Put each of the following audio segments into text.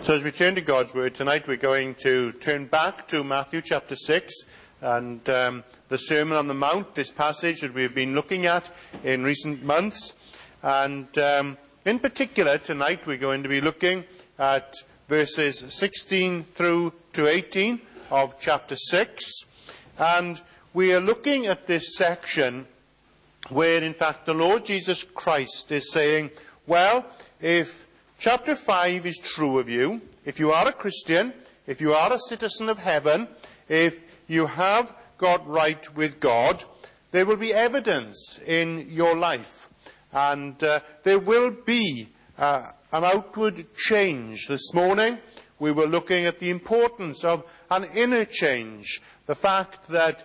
So as we turn to God's Word tonight, we're going to turn back to Matthew chapter 6 and the Sermon on the Mount, this passage that we've been looking at in recent months. And in particular, tonight we're going to be looking at verses 16 through to 18 of chapter 6. And we are looking at this section where, in fact, the Lord Jesus Christ is saying, well, if Chapter 5 is true of you, if you are a Christian, if you are a citizen of heaven, if you have got right with God, there will be evidence in your life. And there will be an outward change. This morning we were looking at the importance of an inner change. The fact that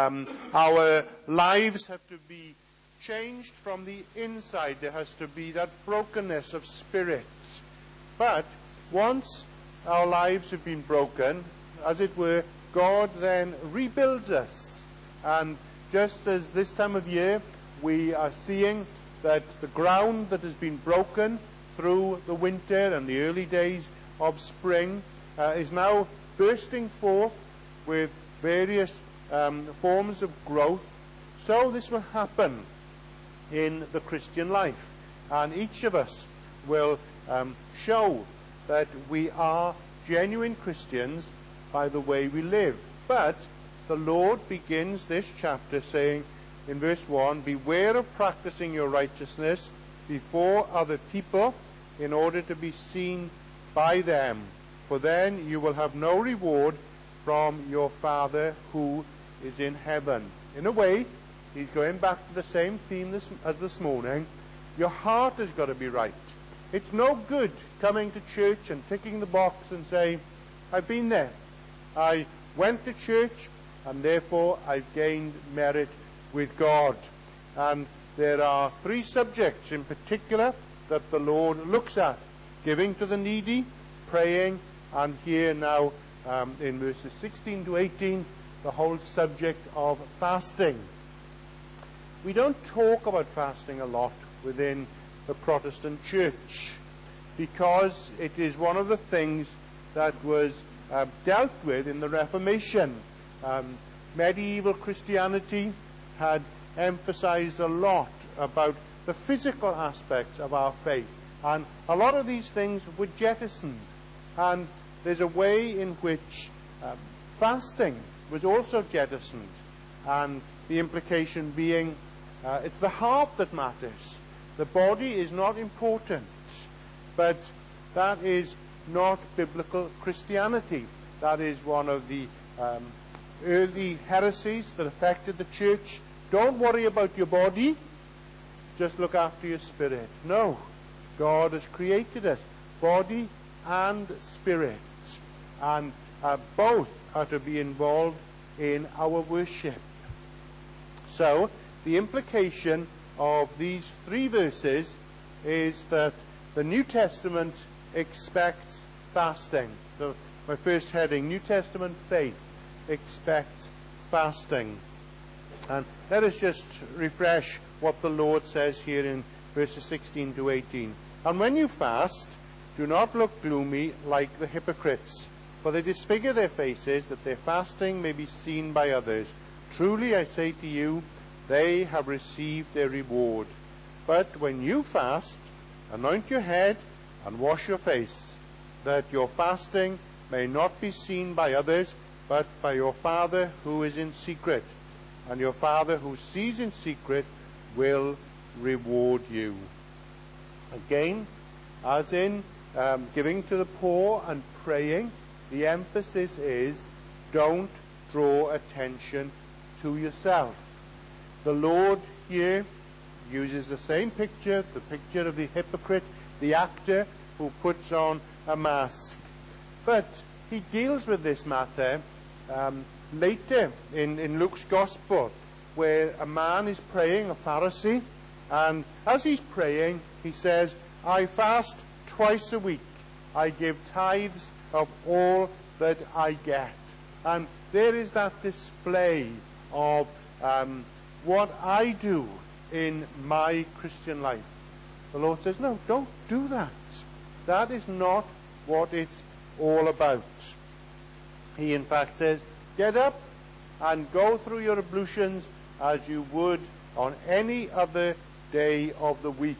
our lives have to be changed from the inside. There has to be that brokenness of spirit. But once our lives have been broken, as it were, God then rebuilds us. And just as this time of year we are seeing that the ground that has been broken through the winter and the early days of spring is now bursting forth with various forms of growth, so this will happen in the Christian life. And each of us will show that we are genuine Christians by the way we live. But the Lord begins this chapter saying in verse 1, beware of practicing your righteousness before other people in order to be seen by them, for then you will have no reward from your Father who is in heaven. In a way, he's going back to the same theme as this morning. Your heart has got to be right. It's no good coming to church and ticking the box and saying, I've been there. I went to church and therefore I've gained merit with God. And there are three subjects in particular that the Lord looks at: giving to the needy, praying, and here now in verses 16 to 18, the whole subject of fasting. We don't talk about fasting a lot within the Protestant church because it is one of the things that was dealt with in the Reformation. Medieval Christianity had emphasized a lot about the physical aspects of our faith, and a lot of these things were jettisoned. And there's a way in which fasting was also jettisoned, and the implication being it's the heart that matters. The body is not important, but that is not biblical Christianity. That is one of the early heresies that affected the church. Don't worry about your body, just look after your spirit. No, God has created us, body and spirit, and both are to be involved in our worship. So, the implication of these three verses is that the New Testament expects fasting. So, my first heading, New Testament faith expects fasting. And let us just refresh what the Lord says here in verses 16 to 18. And when you fast, do not look gloomy like the hypocrites, for they disfigure their faces, that their fasting may be seen by others. Truly I say to you, they have received their reward. But when you fast, anoint your head and wash your face, that your fasting may not be seen by others, but by your Father who is in secret. And your Father who sees in secret will reward you. Again, as in giving to the poor and praying, the emphasis is don't draw attention to yourself. The Lord here uses the same picture, the picture of the hypocrite, the actor who puts on a mask. But he deals with this matter later in Luke's Gospel, where a man is praying, a Pharisee, and as he's praying, he says, I fast twice a week. I give tithes of all that I get. And there is that display of what I do in my Christian life. The Lord says, no, don't do that. That is not what it's all about. He in fact says, get up and go through your ablutions as you would on any other day of the week.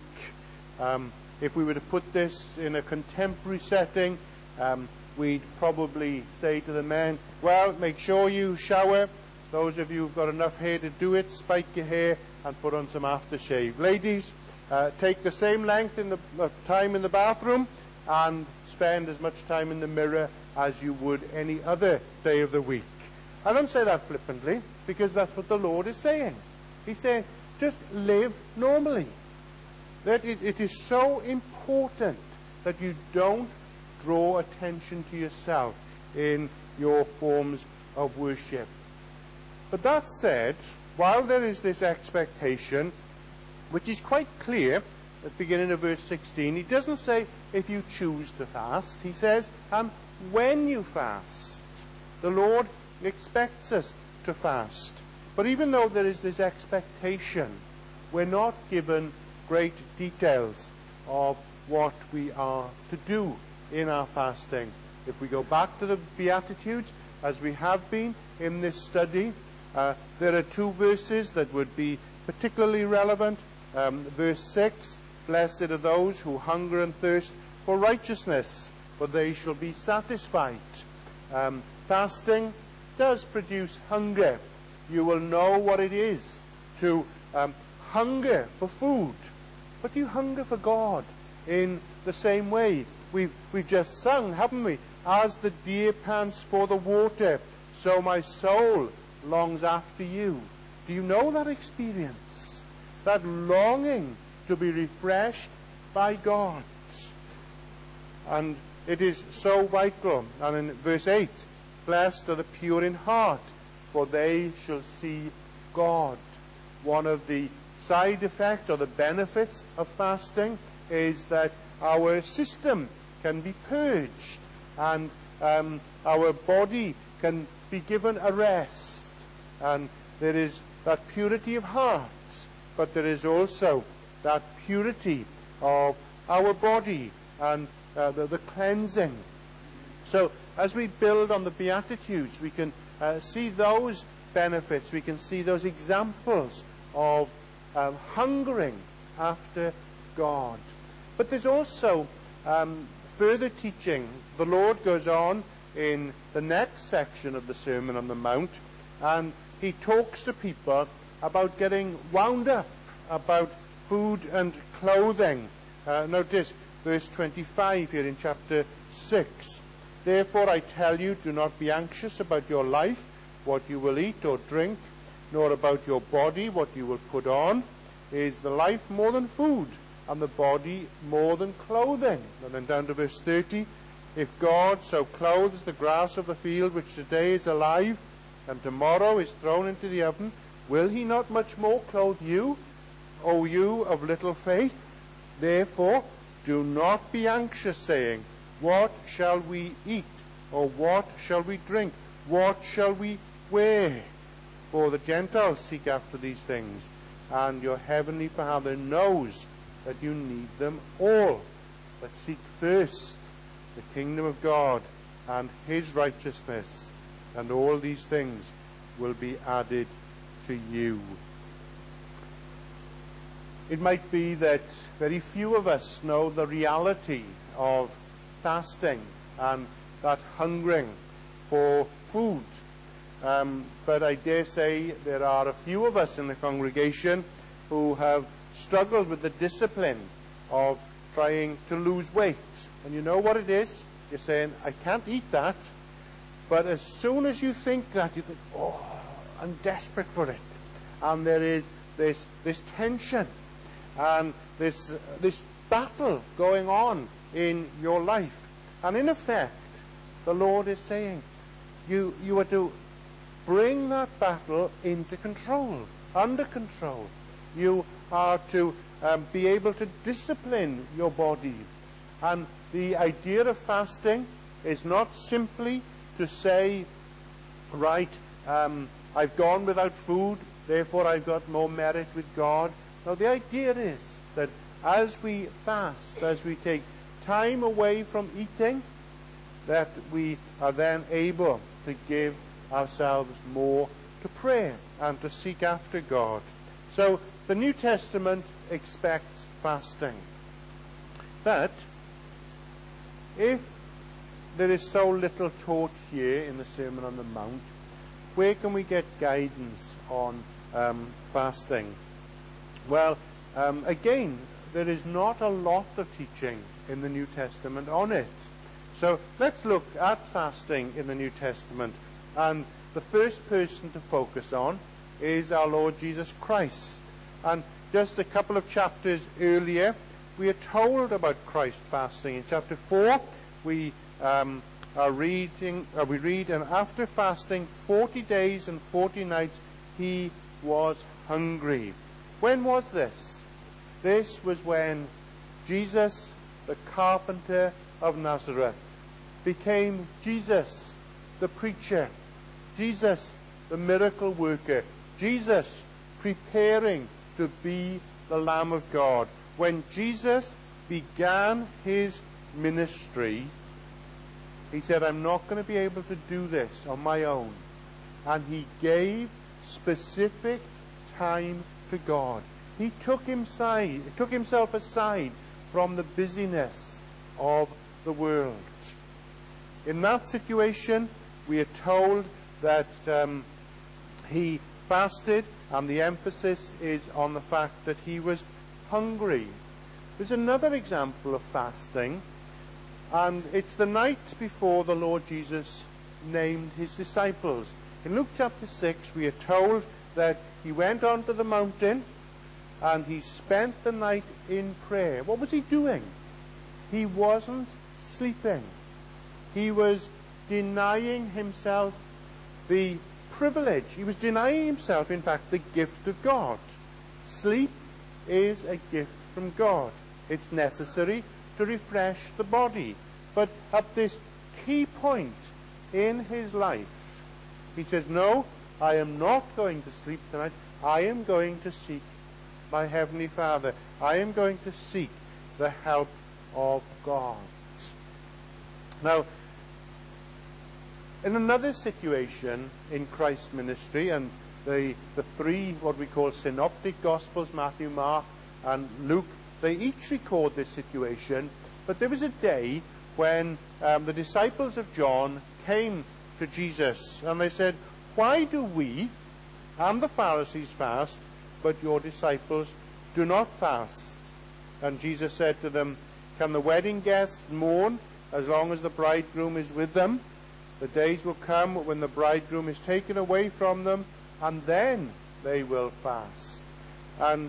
If we were to put this in a contemporary setting, we'd probably say to the men, well, make sure you shower. Those of you who've got enough hair to do it, spike your hair and put on some aftershave. Ladies, take the same length in the time in the bathroom and spend as much time in the mirror as you would any other day of the week. I don't say that flippantly, because that's what the Lord is saying. He's saying, just live normally. That it is so important that you don't draw attention to yourself in your forms of worship. But that said, while there is this expectation, which is quite clear at the beginning of verse 16, he doesn't say if you choose to fast. He says, when you fast. The Lord expects us to fast. But even though there is this expectation, we're not given great details of what we are to do in our fasting. If we go back to the Beatitudes, as we have been in this study, there are two verses that would be particularly relevant. Verse 6, blessed are those who hunger and thirst for righteousness, for they shall be satisfied. Fasting does produce hunger. You will know what it is to hunger for food. But you hunger for God in the same way. We've just sung, haven't we? As the deer pants for the water, so my soul longs after you. Do you know that experience? That longing to be refreshed by God. And it is so vital. And in verse 8, blessed are the pure in heart, for they shall see God. One of the side effects or the benefits of fasting is that our system can be purged and our body can be given a rest. And there is that purity of heart, but there is also that purity of our body and the cleansing. So as we build on the Beatitudes, we can see those benefits, we can see those examples of hungering after God. But there's also further teaching. The Lord goes on in the next section of the Sermon on the Mount, and he talks to people about getting wound up about food and clothing. Notice verse 25 here in chapter 6. Therefore I tell you, do not be anxious about your life, what you will eat or drink, nor about your body, what you will put on. Is the life more than food, and the body more than clothing? And then down to verse 30. If God so clothes the grass of the field, which today is alive, and tomorrow is thrown into the oven, will he not much more clothe you, O you of little faith? Therefore, do not be anxious, saying, what shall we eat? Or what shall we drink? What shall we wear? For the Gentiles seek after these things, and your heavenly Father knows that you need them all. But seek first the kingdom of God and his righteousness, and all these things will be added to you. It might be that very few of us know the reality of fasting and that hungering for food. But I dare say there are a few of us in the congregation who have struggled with the discipline of trying to lose weight. And you know what it is? You're saying, I can't eat that. But as soon as you think that, you think, oh, I'm desperate for it. And there is this tension and this battle going on in your life. And in effect, the Lord is saying, you are to bring that battle into control, under control. You are to be able to discipline your body. And the idea of fasting is not simply to say, right, I've gone without food, therefore I've got more merit with God. No, the idea is that as we fast, as we take time away from eating, that we are then able to give ourselves more to prayer and to seek after God. So the New Testament expects fasting. But if there is so little taught here in the Sermon on the Mount, where can we get guidance on fasting? Well, again, there is not a lot of teaching in the New Testament on it. So let's look at fasting in the New Testament. And the first person to focus on is our Lord Jesus Christ. And just a couple of chapters earlier, we are told about Christ fasting. In chapter 4, we read, and after fasting 40 days and 40 nights, he was hungry. When was this? This was when Jesus, the carpenter of Nazareth, became Jesus, the preacher, Jesus, the miracle worker, Jesus preparing to be the Lamb of God. When Jesus began his ministry, he said, I'm not going to be able to do this on my own. And he gave specific time to God. He took himself aside from the busyness of the world. In that situation, we are told that he fasted, and the emphasis is on the fact that he was hungry. There's another example of fasting, and it's the night before the Lord Jesus named his disciples. In Luke chapter 6, we are told that he went onto the mountain and he spent the night in prayer. What was he doing? He wasn't sleeping. He was denying himself the privilege. He was denying himself, in fact, the gift of God. Sleep is a gift from God. It's necessary to refresh the body. But at this key point in his life, he says, no, I am not going to sleep tonight. I am going to seek my Heavenly Father. I am going to seek the help of God. Now, in another situation in Christ's ministry, and the three, what we call synoptic Gospels, Matthew, Mark, and Luke, they each record this situation. But there was a day when the disciples of John came to Jesus, and they said, why do we and the Pharisees fast, but your disciples do not fast? And Jesus said to them, can the wedding guests mourn as long as the bridegroom is with them? The days will come when the bridegroom is taken away from them, and then they will fast. And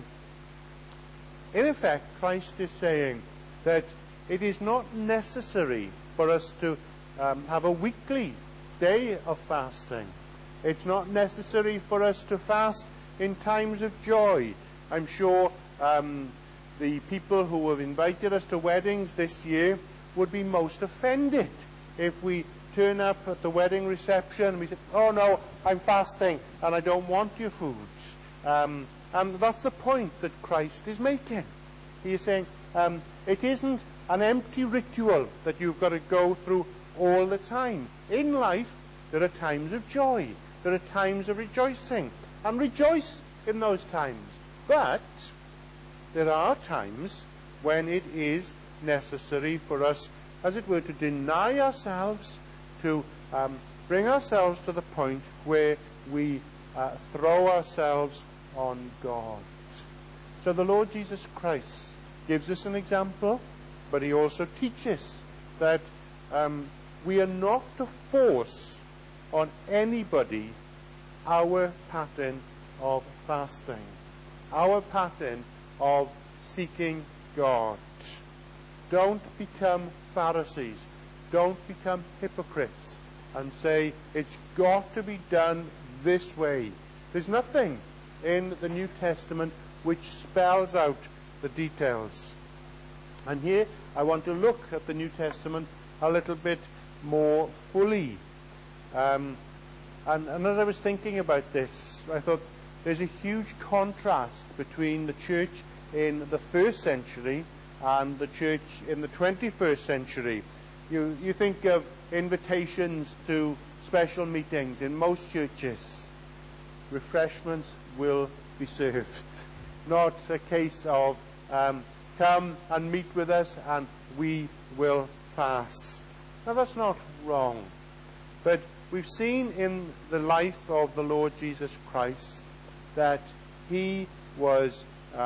in effect, Christ is saying that it is not necessary for us to have a weekly day of fasting. It's not necessary for us to fast in times of joy. I'm sure the people who have invited us to weddings this year would be most offended if we turn up at the wedding reception and we say, oh no, I'm fasting and I don't want your foods. And that's the point that Christ is making. He is saying, it isn't an empty ritual that you've got to go through all the time. In life, there are times of joy. There are times of rejoicing. And rejoice in those times. But there are times when it is necessary for us, as it were, to deny ourselves, to bring ourselves to the point where we throw ourselves on God. So the Lord Jesus Christ gives us an example, but he also teaches that we are not to force on anybody our pattern of fasting, our pattern of seeking God. Don't become Pharisees. Don't become hypocrites and say it's got to be done this way. There's nothing in the New Testament which spells out the details. And here I want to look at the New Testament a little bit more fully. And as I was thinking about this, I thought there's a huge contrast between the church in the first century and the church in the 21st century. You think of invitations to special meetings in most churches. Refreshments will be served. Not a case of come and meet with us and we will fast. Now that's not wrong. But we've seen in the life of the Lord Jesus Christ that he was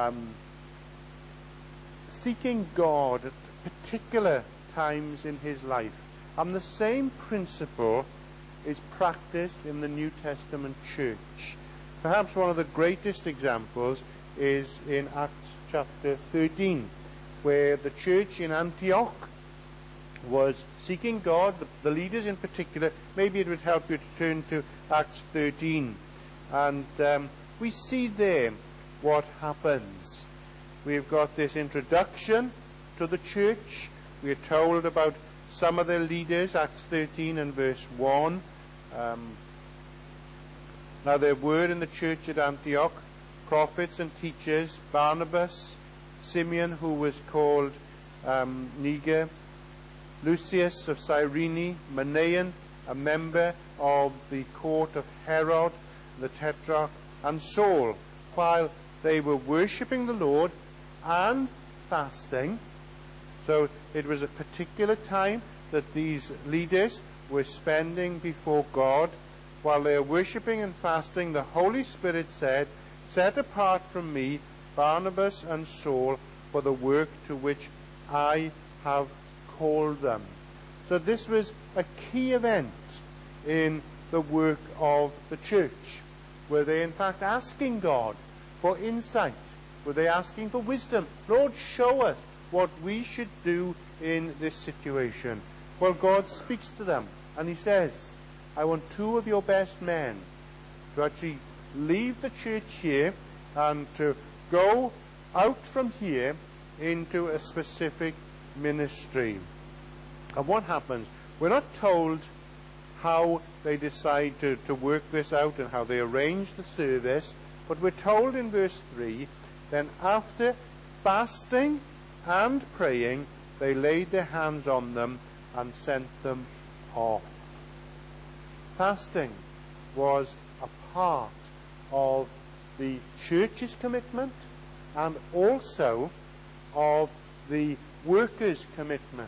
seeking God at particular times in his life. And the same principle is practiced in the New Testament church. Perhaps one of the greatest examples is in Acts chapter 13, where the church in Antioch was seeking God, the leaders in particular. Maybe it would help you to turn to Acts 13. And we see there what happens. We've got this introduction to the church. We are told about some of their leaders, Acts 13 and verse 1. Now there were in the church at Antioch prophets and teachers, Barnabas, Simeon, who was called Niger, Lucius of Cyrene, Manaen, a member of the court of Herod, the Tetrarch, and Saul, while they were worshipping the Lord and fasting. So it was a particular time that these leaders were spending before God. While they are worshipping and fasting, the Holy Spirit said, "Set apart from me Barnabas and Saul for the work to which I have called them." So this was a key event in the work of the church. Were they in fact asking God for insight? Were they asking for wisdom? Lord, show us what we should do in this situation. Well, God speaks to them and he says, I want 2 of your best men to actually leave the church here and to go out from here into a specific ministry. And what happens? We're not told how they decide to work this out and how they arrange the service, but we're told in verse 3, then after fasting and praying, they laid their hands on them and sent them off. Fasting was a part of the church's commitment and also of the workers' commitment.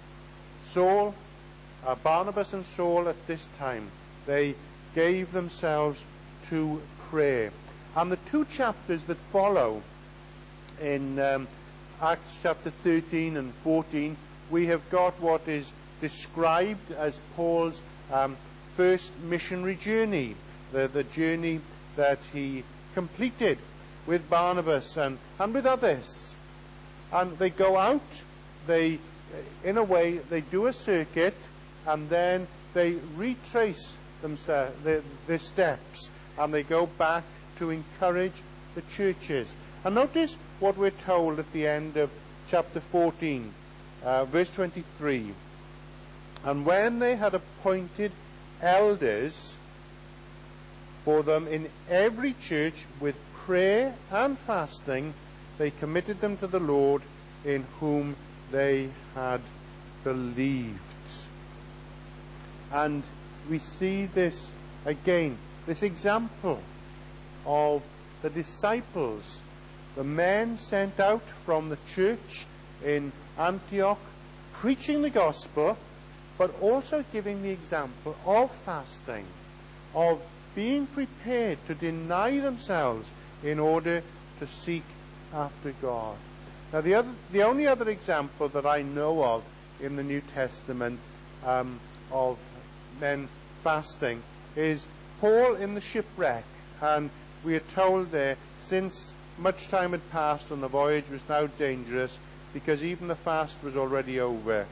Barnabas and Saul at this time, they gave themselves to prayer. And the 2 chapters that follow in Acts chapter 13 and 14, we have got what is described as Paul's first missionary journey, the journey that he completed with Barnabas and with others. And they go out, in a way, they do a circuit, and then they retrace their steps, and they go back to encourage the churches. And notice what we're told at the end of chapter 14, verse 23. And when they had appointed elders for them in every church with prayer and fasting, they committed them to the Lord in whom they had believed. And we see this again, this example of the disciples, the men sent out from the church in Antioch, preaching the gospel, but also giving the example of fasting, of being prepared to deny themselves in order to seek after God. Now, the only other example that I know of in the New Testament of men fasting is Paul in the shipwreck. And we are told there, since much time had passed and the voyage was now dangerous, because even the fast was already over,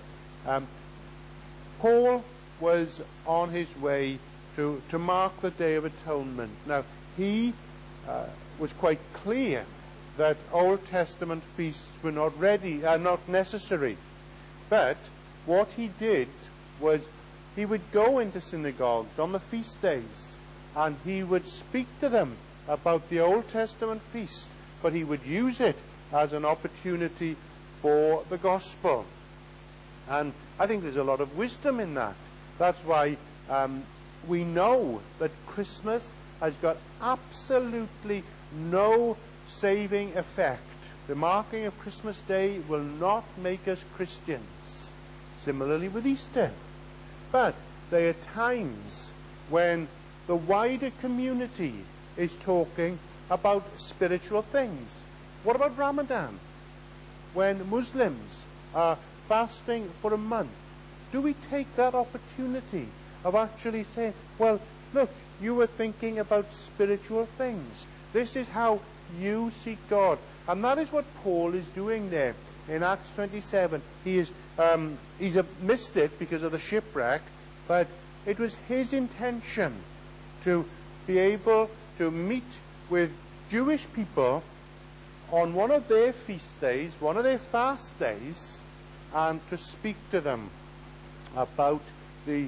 Paul was on his way to mark the Day of Atonement. Now, he was quite clear that Old Testament feasts were not necessary. But what he did was he would go into synagogues on the feast days and he would speak to them about the Old Testament feast, but he would use it as an opportunity for the gospel. And I think there's a lot of wisdom in that. That's why we know that Christmas has got absolutely no saving effect. The marking of Christmas Day will not make us Christians. Similarly with Easter. But there are times when the wider community is talking about spiritual things. What about Ramadan? When Muslims are fasting for a month, do we take that opportunity of actually saying, well, look, you were thinking about spiritual things. This is how you seek God. And that is what Paul is doing there in Acts 27. He's missed it because of the shipwreck, but it was his intention to be able to meet with Jewish people on one of their feast days, one of their fast days, and to speak to them about the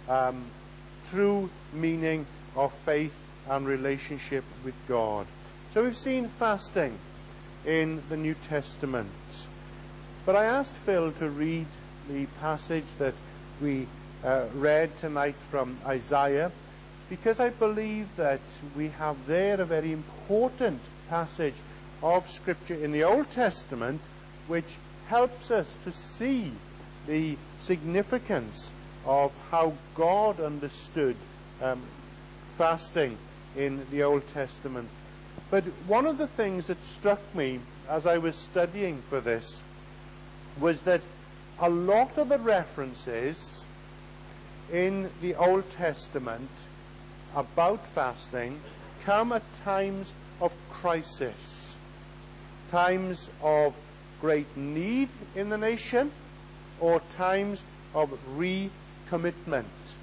true meaning of faith and relationship with God. So we've seen fasting in the New Testament. But I asked Phil to read the passage that we read tonight from Isaiah, because I believe that we have there a very important passage of Scripture in the Old Testament which helps us to see the significance of how God understood fasting in the Old Testament. But one of the things that struck me as I was studying for this was that a lot of the references in the Old Testament about fasting come at times of crisis, times of great need in the nation, or times of recommitment.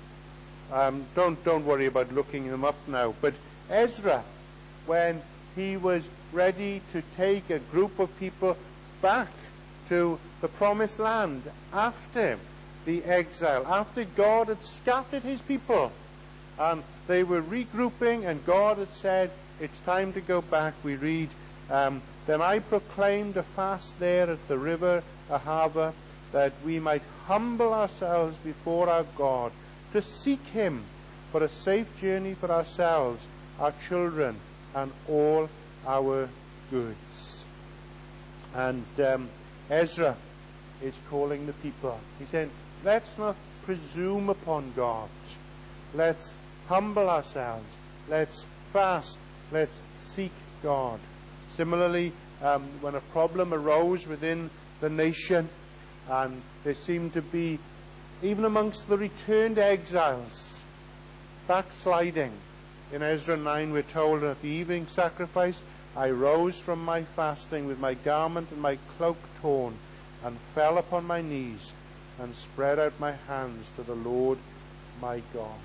Don't worry about looking them up now. But Ezra, when he was ready to take a group of people back to the Promised Land after the exile, after God had scattered his people, and they were regrouping, and God had said, it's time to go back. We read, then I proclaimed a fast there at the river Ahava, that we might humble ourselves before our God, to seek him for a safe journey for ourselves, our children, and all our goods. And Ezra is calling the people. He's saying, let's not presume upon God. Let's humble ourselves. Let's fast. Let's seek God. Similarly, when a problem arose within the nation, and there seemed to be, even amongst the returned exiles, backsliding. In Ezra 9 we're told, at the evening sacrifice, I rose from my fasting with my garment and my cloak torn, and fell upon my knees, and spread out my hands to the Lord my God.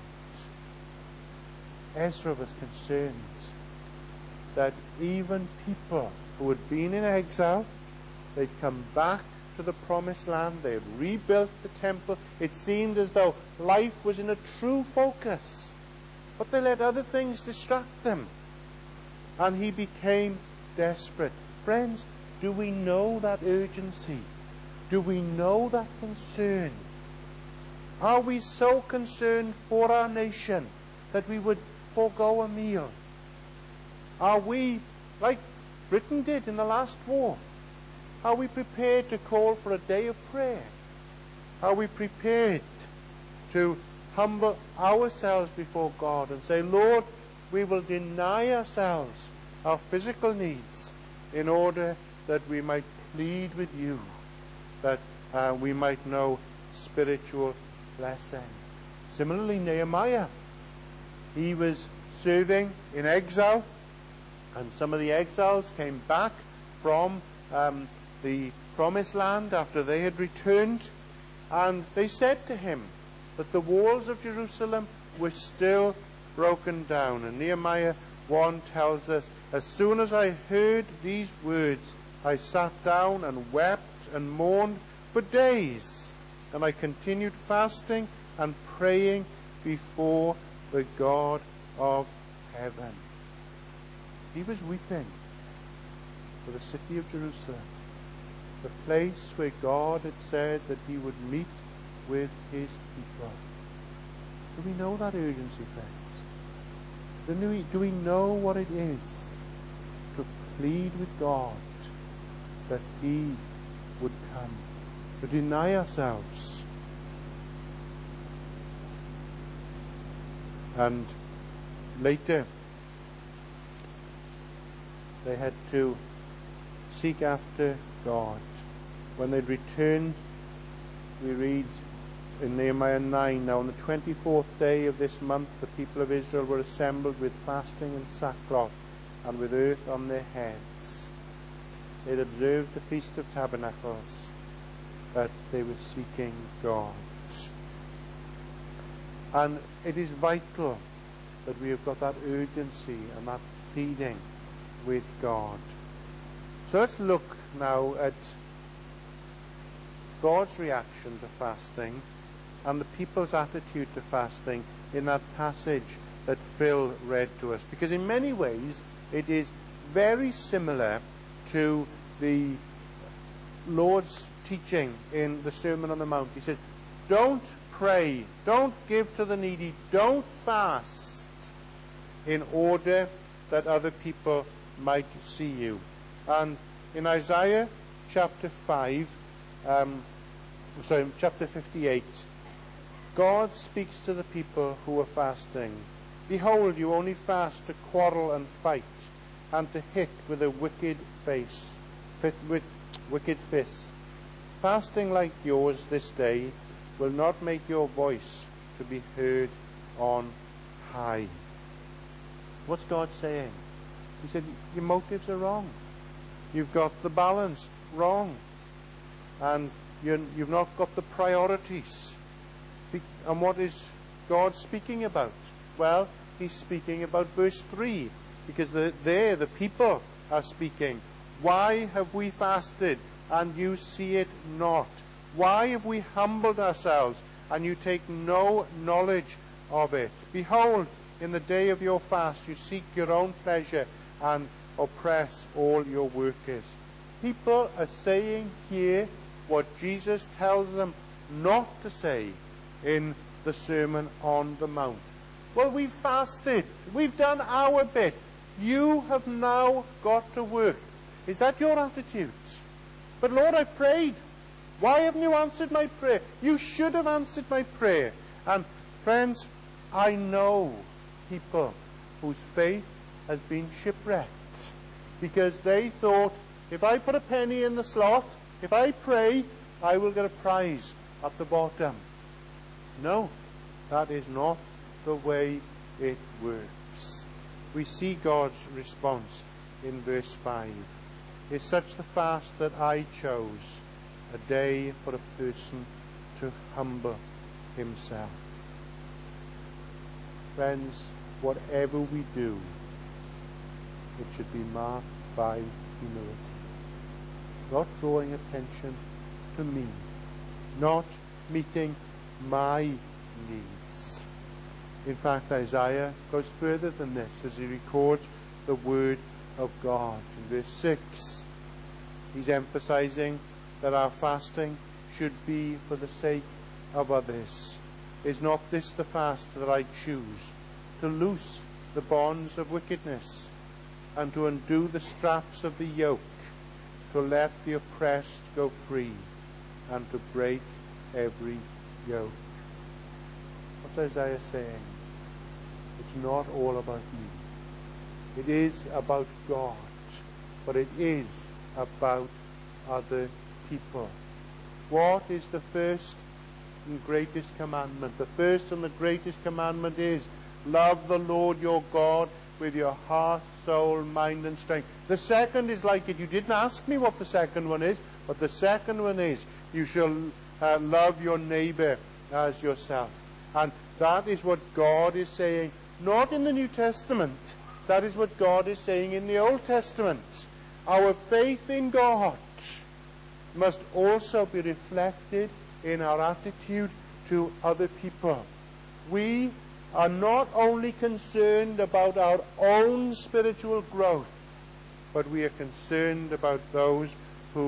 Ezra was concerned that even people who had been in exile, they'd come back to the Promised Land, they had rebuilt the temple. It seemed as though life was in a true focus, but they let other things distract them, and he became desperate. Friends, do we know that urgency? Do we know that concern? Are we so concerned for our nation that we would forego a meal? Are we, like Britain did in the last war, are we prepared to call for a day of prayer? Are we prepared to humble ourselves before God and say, Lord, we will deny ourselves our physical needs in order that we might plead with you, that we might know spiritual blessing? Similarly, Nehemiah, he was serving in exile, and some of the exiles came back from the Promised Land after they had returned, and they said to him that the walls of Jerusalem were still broken down. And Nehemiah 1 tells us, as soon as I heard these words, I sat down and wept and mourned for days, and I continued fasting and praying before the God of heaven. He was weeping for the city of Jerusalem. the place where God had said that he would meet with his people. Do we know that urgency, friends? Do we know what it is to plead with God that he would come, to deny ourselves? And later, they had to seek after God. When they returned, we read in Nehemiah 9, now on the 24th day of this month, the people of Israel were assembled with fasting and sackcloth, and with earth on their heads. They had observed the Feast of Tabernacles, but they were seeking God. And it is vital that we have got that urgency and that pleading with God. So let's look now at God's reaction to fasting and the people's attitude to fasting in that passage that Phil read to us. Because in many ways it is very similar to the Lord's teaching in the Sermon on the Mount. He said, don't pray, don't give to the needy, don't fast in order that other people might see you. And in Isaiah chapter 58, God speaks to the people who are fasting. Behold, you only fast to quarrel and fight, and to hit with a wicked face, with wicked fists. Fasting like yours this day will not make your voice to be heard on high. What's God saying? He said, your motives are wrong. You've got the balance wrong. And you've not got the priorities. And what is God speaking about? Well, he's speaking about verse 3. Because there the people are speaking. Why have we fasted and you see it not? Why have we humbled ourselves and you take no knowledge of it? Behold, in the day of your fast you seek your own pleasure and oppress all your workers. People are saying here what Jesus tells them not to say in the Sermon on the Mount. Well, we've fasted. We've done our bit. You have now got to work. Is that your attitude? But Lord, I prayed. Why haven't you answered my prayer? You should have answered my prayer. And friends, I know people whose faith has been shipwrecked because they thought, if I put a penny in the slot, if I pray, I will get a prize at the bottom. No, that is not the way it works. We see God's response in verse 5. Is such the fast that I chose, a day for a person to humble himself. Friends, whatever we do, it should be marked by humility. Not drawing attention to me. Not meeting my needs. In fact, Isaiah goes further than this as he records the word of God. In verse 6, he's emphasizing that our fasting should be for the sake of others. Is not this the fast that I choose? To loose the bonds of wickedness, and to undo the straps of the yoke, to let the oppressed go free, and to break every yoke. What's Isaiah saying? It's not all about me. It is about God, but it is about other people. What is the first and greatest commandment? The first and the greatest commandment is, love the Lord your God with your heart, soul, mind and strength. The second is like it. You didn't ask me what the second one is, but the second one is, you shall love your neighbor as yourself. And that is what God is saying, not in the New Testament. That is what God is saying in the Old Testament. Our faith in God must also be reflected in our attitude to other people. We are not only concerned about our own spiritual growth, but we are concerned about those who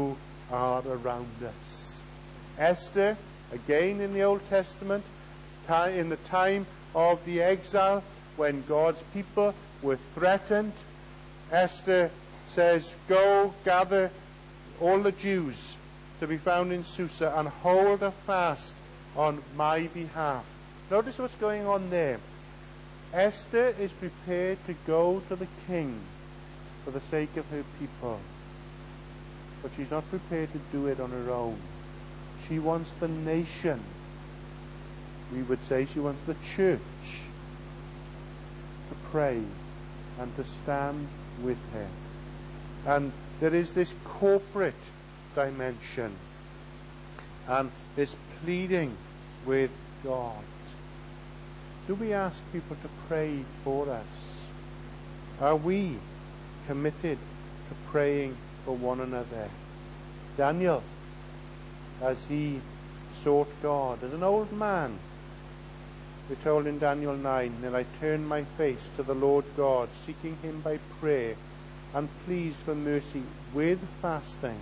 are around us. Esther, again in the Old Testament, in the time of the exile, when God's people were threatened, Esther says, "Go gather all the Jews to be found in Susa and hold a fast on my behalf." Notice what's going on there. Esther is prepared to go to the king for the sake of her people. But she's not prepared to do it on her own. She wants the nation. We would say she wants the church to pray and to stand with her. And there is this corporate dimension and this pleading with God. Do we ask people to pray for us? Are we committed to praying for one another? Daniel, as he sought God as an old man, we're told in Daniel 9, "Then I turned my face to the Lord God, seeking him by prayer and pleas for mercy with fasting."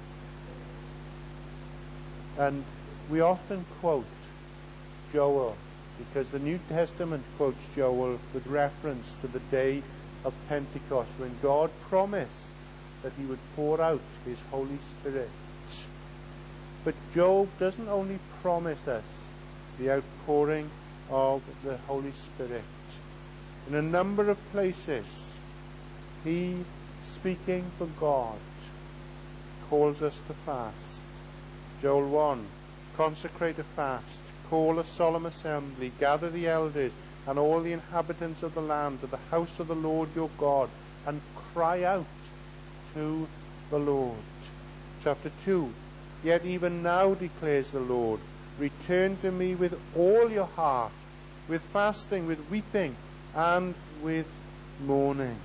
And we often quote Joel, because the New Testament quotes Joel with reference to the day of Pentecost, when God promised that he would pour out his Holy Spirit. But Job doesn't only promise us the outpouring of the Holy Spirit. In a number of places, he, speaking for God, calls us to fast. Joel 1, "Consecrate a fast, call a solemn assembly, gather the elders and all the inhabitants of the land to the house of the Lord your God, and cry out to the Lord." Chapter 2, "Yet even now, declares the Lord, return to me with all your heart, with fasting, with weeping, and with mourning."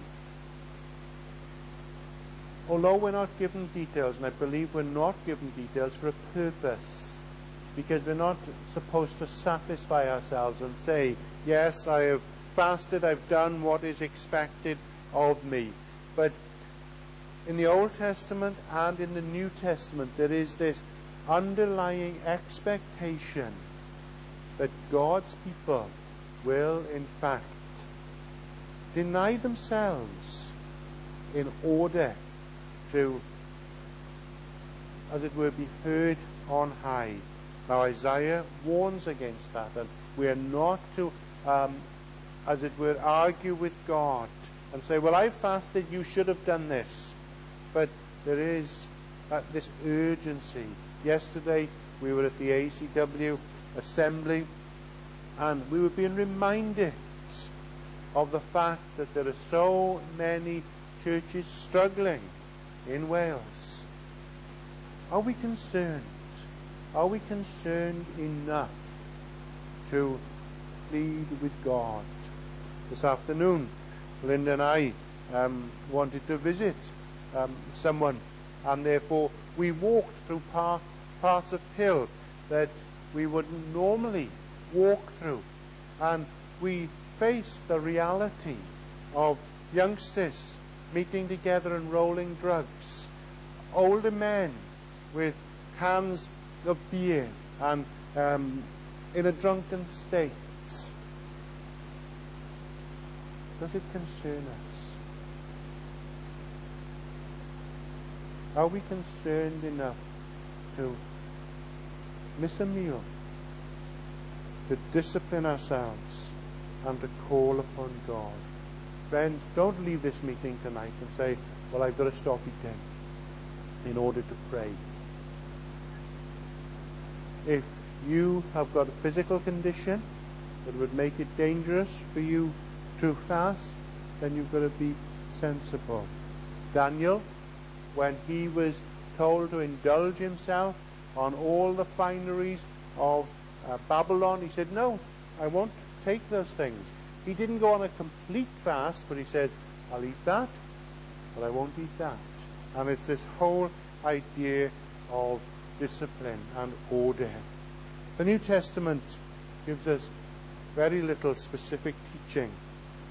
Although we're not given details, and I believe we're not given details for a purpose, because we're not supposed to satisfy ourselves and say, "Yes, I have fasted, I've done what is expected of me." But in the Old Testament and in the New Testament, there is this underlying expectation that God's people will, in fact, deny themselves in order to, as it were, be heard on high. Now, Isaiah warns against that, and we are not to, as it were, argue with God and say, "Well, I fasted, you should have done this." But there is this urgency. Yesterday, we were at the ACW assembly, and we were being reminded of the fact that there are so many churches struggling in Wales. Are we concerned? Are we concerned enough to plead with God? This afternoon, Linda and I wanted to visit someone, and therefore we walked through parts of Hill that we wouldn't normally walk through, and we faced the reality of youngsters meeting together and rolling drugs, older men with cans of beer and in a drunken state. Does it concern us? Are we concerned enough to miss a meal, to discipline ourselves, and to call upon God? Friends, don't leave this meeting tonight and say, "Well, I've got to stop eating in order to pray." If you have got a physical condition that would make it dangerous for you to fast, then you've got to be sensible. Daniel, when he was told to indulge himself on all the fineries of Babylon, he said, "No, I won't take those things." He didn't go on a complete fast, but he said, "I'll eat that, but I won't eat that." And it's this whole idea of discipline and order. The New Testament gives us very little specific teaching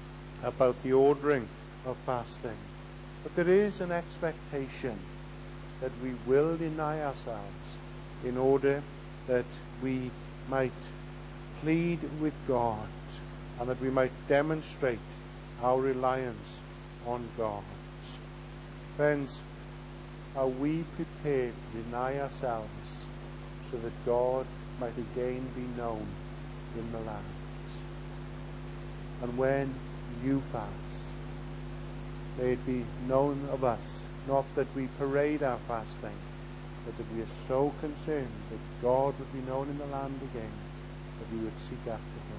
about the ordering of fasting. But there is an expectation that we will deny ourselves in order that we might plead with God and that we might demonstrate our reliance on God. Friends, are we prepared to deny ourselves so that God might again be known in the land? And when you fast, may it be known of us, not that we parade our fasting, but that we are so concerned that God would be known in the land again, that we would seek after Him.